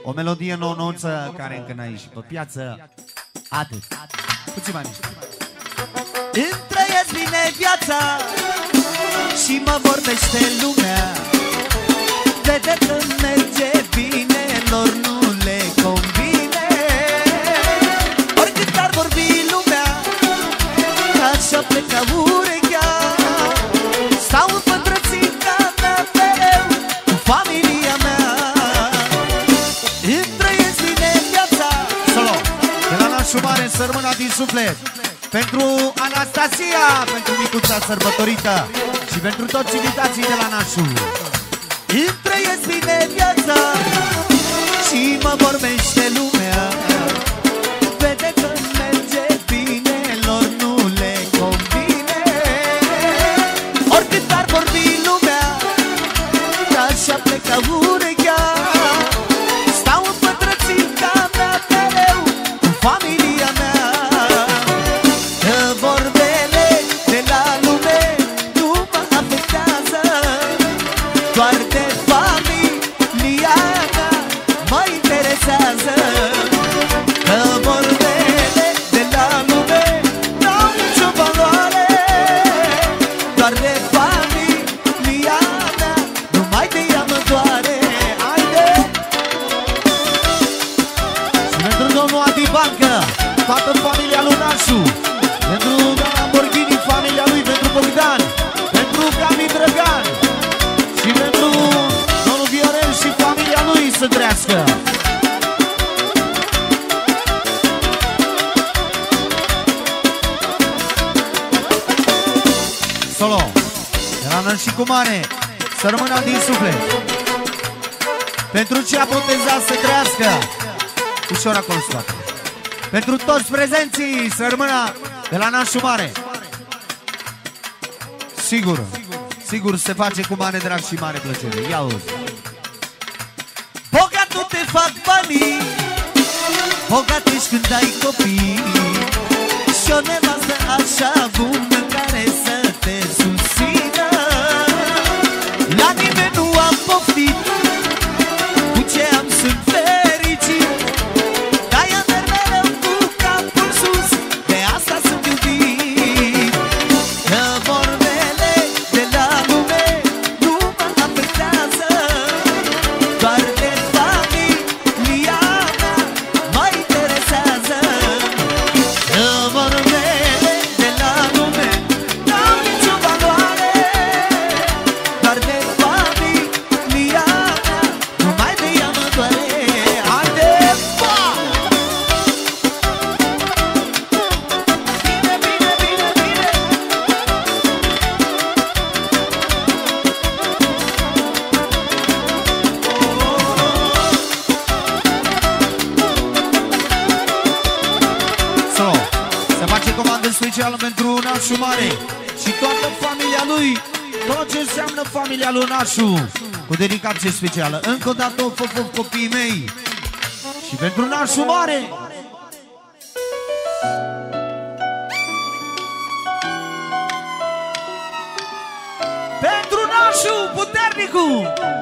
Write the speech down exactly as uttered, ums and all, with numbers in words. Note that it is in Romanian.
O melodie nouă-nouță care încă n-a ieșit pe piață. Atât. Puțin mai mici. Îmi trăiesc bine viața și mă vorbește lumea. Vede că merge bine, lor nu le convine. Oricât ar vorbi lumea, așa plecă urechea. Stau în pătrățica mea mereu cu familia mea. Îmi trăiesc bine viața. Solo, de la nașul mare, sărmâna din suflet. Pentru Anastasia, pentru micuța sărbătorită și pentru toți invitații de la nașul. Îmi trăiesc bine viața și mă vorbește lumea. Vede că merge bine, lor nu le convine. Oricât ar vorbi lumea, așa plecă urechea. Stau în pătrățica mea mereu cu familia mea. Că vorbele de la lume nu mă afectează, doar de familia mea mă interesează. Că vorbele de la lume n-au nicio valoare, doar de familia mea numai de ea mă doare. Haide! Și pentru domnul Adi Bancă, toată familia lui Nașu. Pentru doamna Borghini, familia lui, pentru Bogdan, pentru Cami Drăgan și pentru domnul Viorel și familia lui să trăiască. Solo, de la Nășicu Mare, să rămână din suflet. Pentru ce a botezat să trăiască, ușor acolo scoate. Pentru toți prezenții, să rămână de la nașul mare. Sigur, sigur se face cu mare drag și mare plăcere. Ia auzi. Bogat nu te fac banii, bogat ești când ai copii. Și o nevastă așa bună care să te susțină. La nimeni nu am poftit, cu ce am sunt fericit. De-aia merg mereu cu capul sus, de asta sunt iubit. Că vorbele de la lume nu mă afectează, doar de familia mea mă interesează. Că vorbele de la lume n-au nicio valoare, doar de familia mea numai de ea mă doare. Haide, pa! Bine, bine, bine, bine! Solo, se face comandă specială pentru Nașul Mare și toată familia lui, tot ce înseamnă familia lui Nașu, cu dedicație specială. Încă o dată, of, of, of, copiii mei, și pentru Nașul Mare. Pentru Nașu, puternicul!